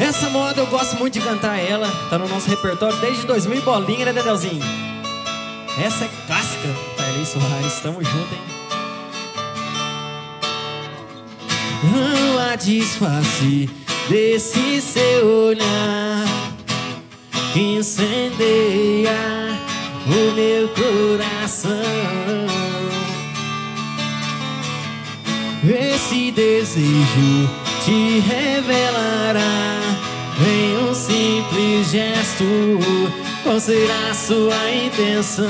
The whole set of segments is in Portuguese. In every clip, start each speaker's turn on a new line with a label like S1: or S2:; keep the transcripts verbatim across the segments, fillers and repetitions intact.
S1: Essa moda eu gosto muito de cantar ela. Tá no nosso repertório desde dois mil e bolinha, né, Dedelzinho? Essa é clássica. Tarley Soares, tamo junto, hein? Não há disfarce desse seu olhar que incendeia o meu coração. Esse desejo te revelará em um simples gesto. Qual será sua intenção?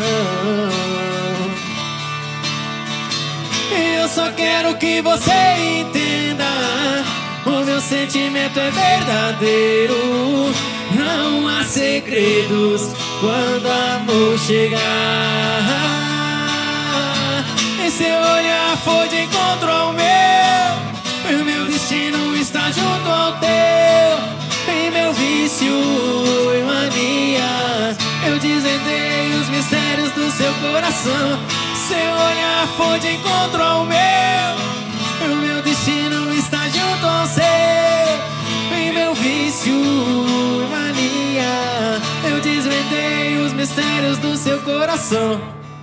S1: Eu só quero que você entenda: o meu sentimento é verdadeiro. Não há segredos quando o amor chegar. E seu olhar for de encontro ao meu, o meu destino está junto ao teu. Em meu vício e mania, eu desvendei os mistérios do seu coração. Seu olhar for de encontro ao meu, o meu destino está junto ao seu. Em meu vício e mania, eu desvendei os mistérios do seu coração.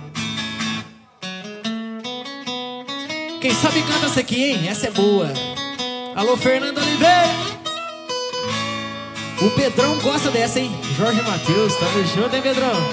S1: Quem sabe canta essa aqui, hein? Essa é boa. Alô, Fernando Oliveira. O Pedrão gosta dessa, hein? Jorge Matheus, tamo junto, hein, Pedrão?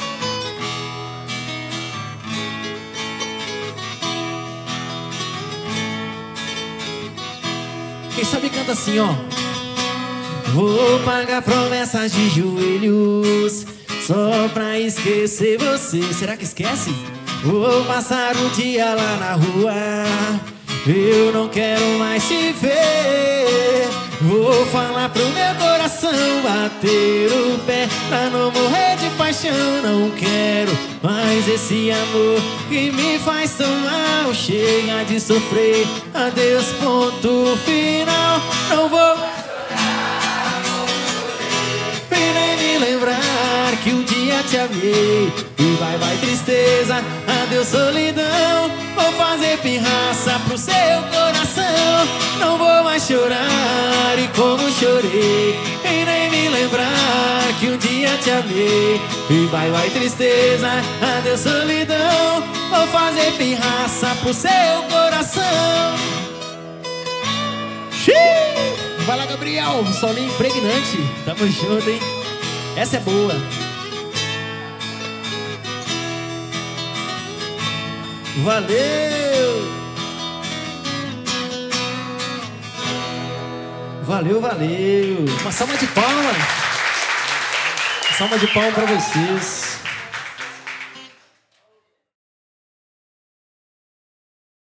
S1: Quem sabe canta assim, ó. Vou pagar promessas de joelhos só pra esquecer você. Será que esquece? Vou passar o dia lá na rua, eu não quero mais te ver. Vou falar pro meu coração bater o pé pra não morrer de paixão. Não quero mais esse amor que me faz tão mal. Chega de sofrer, adeus, ponto final. Não vou e nem me lembrar que um dia te amei. E vai, vai tristeza, adeus solidão. Vou fazer pirraça pro seu coração. Não vou mais chorar e como chorei, e nem me lembrar que um dia te amei. E vai, vai tristeza, adeus solidão. Vou fazer pirraça pro seu coração. Xiii! Vai lá, Gabriel, solinho impregnante. Tamo junto, hein? Essa é boa. Valeu! Valeu, valeu! Uma salva de palmas! Uma salva de palmas pra vocês.